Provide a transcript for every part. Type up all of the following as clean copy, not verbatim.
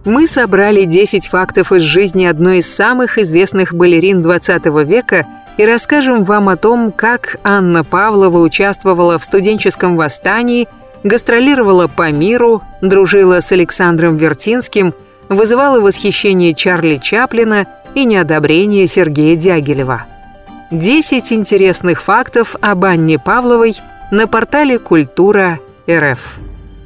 Мы собрали 10 фактов из жизни одной из самых известных балерин 20 века и расскажем вам о том, как Анна Павлова участвовала в студенческом восстании, гастролировала по миру, дружила с Александром Вертинским, вызывала восхищение Чарли Чаплина и неодобрение Сергея Дягилева. 10 интересных фактов об Анне Павловой на портале Культура.рф.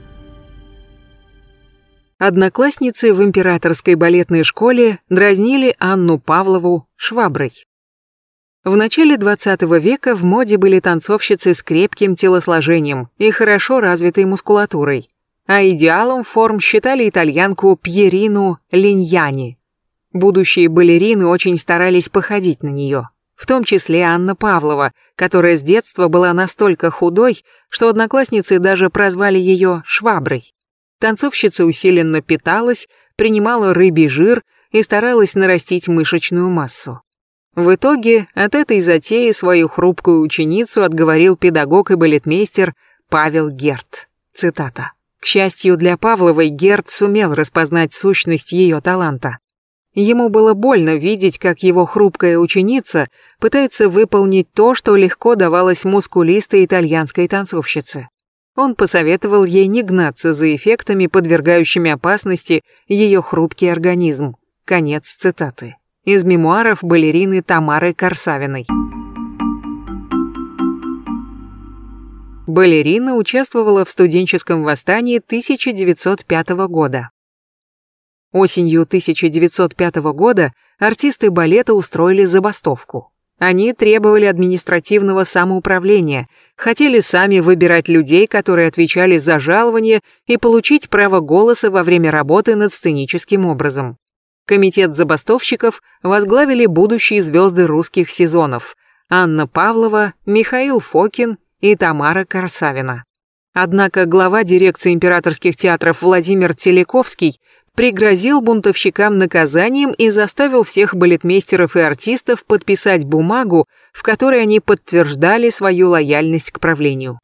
Одноклассницы в императорской балетной школе дразнили Анну Павлову шваброй. В начале 20 века в моде были танцовщицы с крепким телосложением и хорошо развитой мускулатурой, а идеалом форм считали итальянку Пьерину Линьяни. Будущие балерины очень старались походить на нее, в том числе Анна Павлова, которая с детства была настолько худой, что одноклассницы даже прозвали ее шваброй. Танцовщица усиленно питалась, принимала рыбий жир и старалась нарастить мышечную массу. В итоге от этой затеи свою хрупкую ученицу отговорил педагог и балетмейстер Павел Герд. Цитата. «К счастью для Павловой, Герд сумел распознать сущность ее таланта. Ему было больно видеть, как его хрупкая ученица пытается выполнить то, что легко давалось мускулистой итальянской танцовщице. Он посоветовал ей не гнаться за эффектами, подвергающими опасности ее хрупкий организм». Конец цитаты. Из мемуаров балерины Тамары Корсавиной. Балерина участвовала в студенческом восстании 1905 года. Осенью 1905 года артисты балета устроили забастовку. Они требовали административного самоуправления, хотели сами выбирать людей, которые отвечали за жалование, и получить право голоса во время работы над сценическим образом. Комитет забастовщиков возглавили будущие звезды русских сезонов Анна Павлова, Михаил Фокин и Тамара Корсавина. Однако глава дирекции императорских театров Владимир Телековский пригрозил бунтовщикам наказанием и заставил всех балетмейстеров и артистов подписать бумагу, в которой они подтверждали свою лояльность к правлению.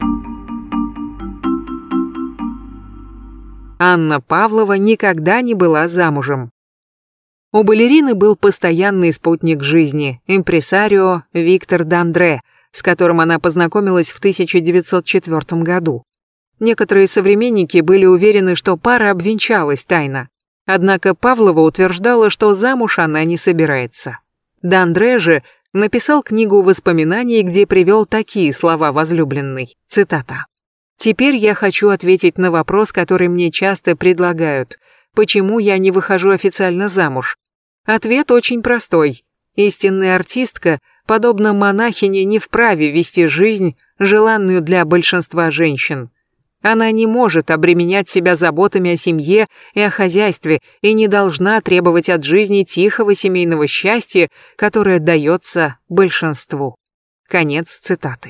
Анна Павлова никогда не была замужем. У балерины был постоянный спутник жизни, импресарио Виктор Д'Андре, с которым она познакомилась в 1904 году. Некоторые современники были уверены, что пара обвенчалась тайно. Однако Павлова утверждала, что замуж она не собирается. Д'Андре же написал книгу воспоминаний, где привел такие слова возлюбленной. Цитата. «Теперь я хочу ответить на вопрос, который мне часто предлагают. Почему я не выхожу официально замуж? Ответ очень простой. Истинная артистка, подобно монахине, не вправе вести жизнь, желанную для большинства женщин. Она не может обременять себя заботами о семье и о хозяйстве и не должна требовать от жизни тихого семейного счастья, которое дается большинству». Конец цитаты.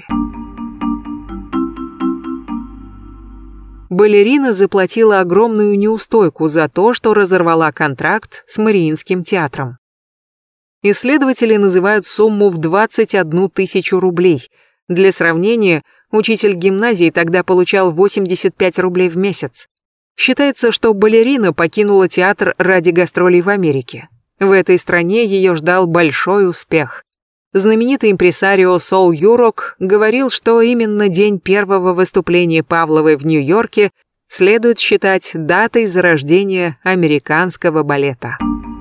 Балерина заплатила огромную неустойку за то, что разорвала контракт с Мариинским театром. Исследователи называют сумму в 21 тысячу рублей. Для сравнения, учитель гимназии тогда получал 85 рублей в месяц. Считается, что балерина покинула театр ради гастролей в Америке. В этой стране ее ждал большой успех. Знаменитый импресарио Сол Юрок говорил, что именно день первого выступления Павловой в Нью-Йорке следует считать датой зарождения американского балета.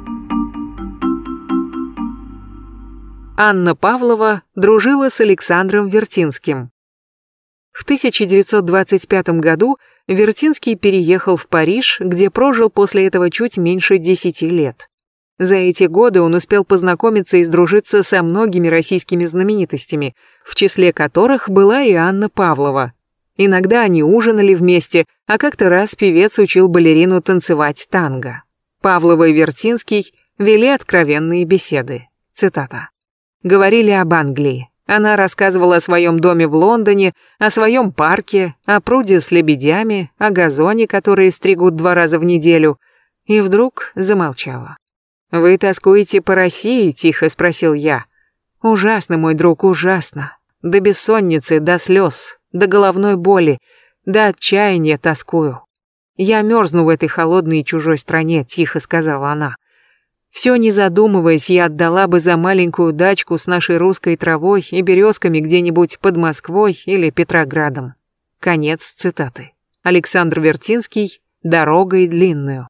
Анна Павлова дружила с Александром Вертинским. В 1925 году Вертинский переехал в Париж, где прожил после этого чуть меньше 10 лет. За эти годы он успел познакомиться и сдружиться со многими российскими знаменитостями, в числе которых была и Анна Павлова. Иногда они ужинали вместе, а как-то раз певец учил балерину танцевать танго. Павлова и Вертинский вели откровенные беседы. Цитата. «Говорили об Англии. Она рассказывала о своем доме в Лондоне, о своем парке, о пруде с лебедями, о газоне, который стригут 2 раза в неделю». И вдруг замолчала. «Вы тоскуете по России?» – тихо спросил я. «Ужасно, мой друг, ужасно. До бессонницы, до слез, до головной боли, до отчаяния тоскую». «Я мерзну в этой холодной и чужой стране», — тихо сказала она. «Все не задумываясь, я отдала бы за маленькую дачку с нашей русской травой и березками где-нибудь под Москвой или Петроградом». Конец цитаты. Александр Вертинский «Дорогой длинную».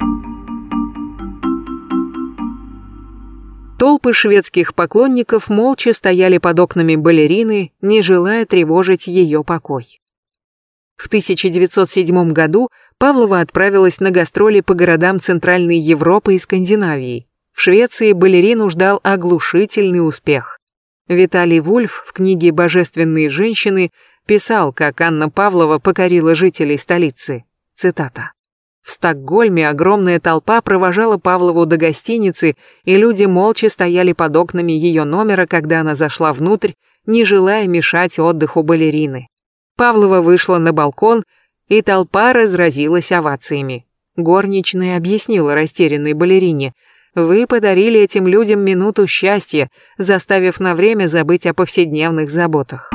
Толпы шведских поклонников молча стояли под окнами балерины, не желая тревожить ее покой. В 1907 году Павлова отправилась на гастроли по городам Центральной Европы и Скандинавии. В Швеции балерину ждал оглушительный успех. Виталий Вульф в книге «Божественные женщины» писал, как Анна Павлова покорила жителей столицы. Цитата. «В Стокгольме огромная толпа провожала Павлову до гостиницы, и люди молча стояли под окнами ее номера, когда она зашла внутрь, не желая мешать отдыху балерины. Павлова вышла на балкон, и толпа разразилась овациями. Горничная объяснила растерянной балерине: «Вы подарили этим людям минуту счастья, заставив на время забыть о повседневных заботах».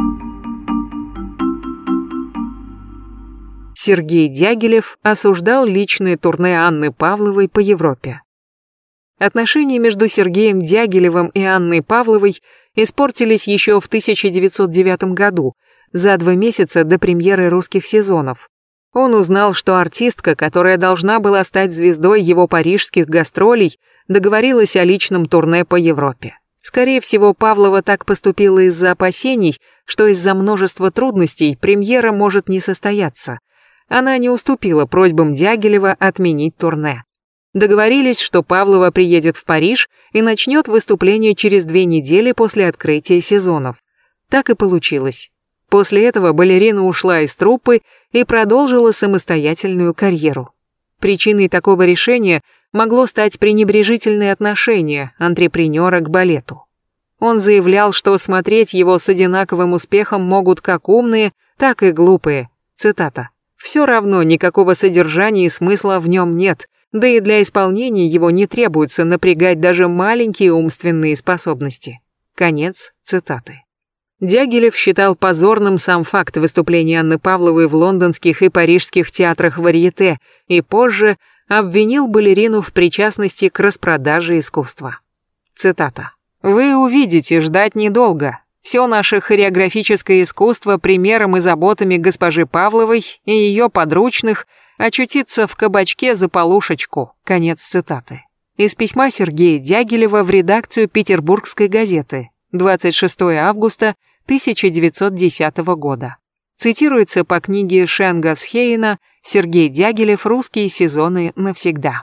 Сергей Дягилев осуждал личное турне Анны Павловой по Европе. Отношения между Сергеем Дягилевым и Анной Павловой испортились еще в 1909 году, за 2 месяца до премьеры русских сезонов. Он узнал, что артистка, которая должна была стать звездой его парижских гастролей, договорилась о личном турне по Европе. Скорее всего, Павлова так поступила из-за опасений, что из-за множества трудностей премьера может не состояться. Она не уступила просьбам Дягилева отменить турне. Договорились, что Павлова приедет в Париж и начнет выступление через 2 недели после открытия сезонов. Так и получилось. После этого балерина ушла из труппы и продолжила самостоятельную карьеру. Причиной такого решения могло стать пренебрежительное отношение антрепренера к балету. Он заявлял, что смотреть его с одинаковым успехом могут как умные, так и глупые. Цитата. «Все равно никакого содержания и смысла в нем нет, да и для исполнения его не требуется напрягать даже маленькие умственные способности». Конец цитаты. Дягилев считал позорным сам факт выступления Анны Павловой в лондонских и парижских театрах варьете и позже обвинил балерину в причастности к распродаже искусства. Цитата. «Вы увидите, ждать недолго. Все наше хореографическое искусство примером и заботами госпожи Павловой и ее подручных очутится в кабачке за полушечку». Конец цитаты. Из письма Сергея Дягилева в редакцию Петербургской газеты. 26 августа 1910 года. Цитируется по книге Шенга Схейна «Сергей Дягилев. Русские сезоны навсегда».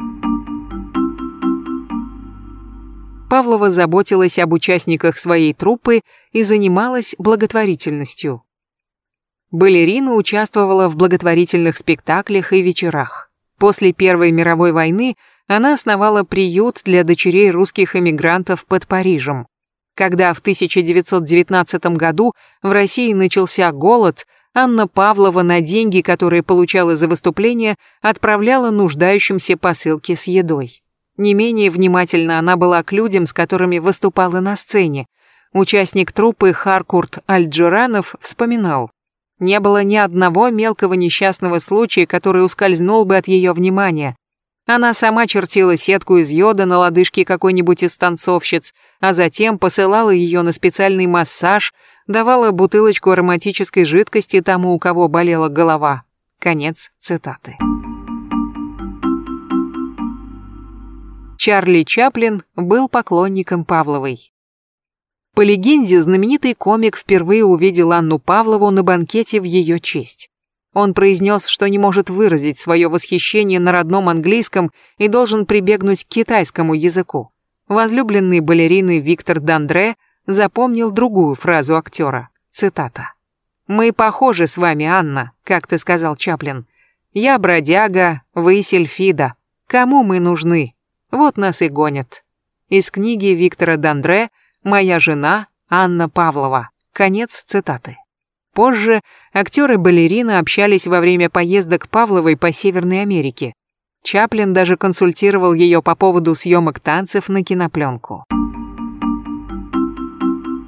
Павлова заботилась об участниках своей труппы и занималась благотворительностью. Балерина участвовала в благотворительных спектаклях и вечерах. После Первой мировой войны она основала приют для дочерей русских эмигрантов под Парижем. Когда в 1919 году в России начался голод, Анна Павлова на деньги, которые получала за выступление, отправляла нуждающимся посылки с едой. Не менее внимательна она была к людям, с которыми выступала на сцене. Участник труппы Харкурт Альджиранов вспоминал: «Не было ни одного мелкого несчастного случая, который ускользнул бы от ее внимания. Она сама чертила сетку из йода на лодыжке какой-нибудь из танцовщиц, а затем посылала ее на специальный массаж, давала бутылочку ароматической жидкости тому, у кого болела голова». Конец цитаты. Чарли Чаплин был поклонником Павловой. По легенде, знаменитый комик впервые увидел Анну Павлову на банкете в ее честь. Он произнес, что не может выразить свое восхищение на родном английском и должен прибегнуть к китайскому языку. Возлюбленный балерины Виктор Дандре запомнил другую фразу актера. Цитата. «Мы похожи с вами, Анна», — как-то сказал Чаплин. «Я бродяга, вы сильфида. Кому мы нужны? Вот нас и гонят». Из книги Виктора Дандре «Моя жена Анна Павлова». Конец цитаты. Позже актер и балерина общались во время поездок Павловой по Северной Америке. Чаплин даже консультировал ее по поводу съемок танцев на кинопленку.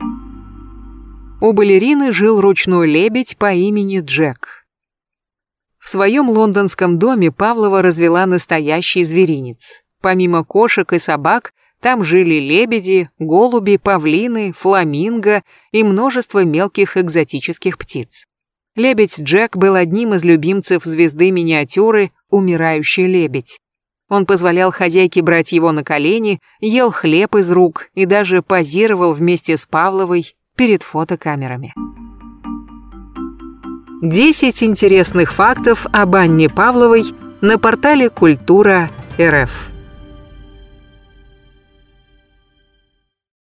У балерины жил ручной лебедь по имени Джек. В своем лондонском доме Павлова развела настоящий зверинец. Помимо кошек и собак, там жили лебеди, голуби, павлины, фламинго и множество мелких экзотических птиц. Лебедь Джек был одним из любимцев звезды миниатюры «Умирающий лебедь». Он позволял хозяйке брать его на колени, ел хлеб из рук и даже позировал вместе с Павловой перед фотокамерами. 10 интересных фактов об Анне Павловой на портале Культура.рф.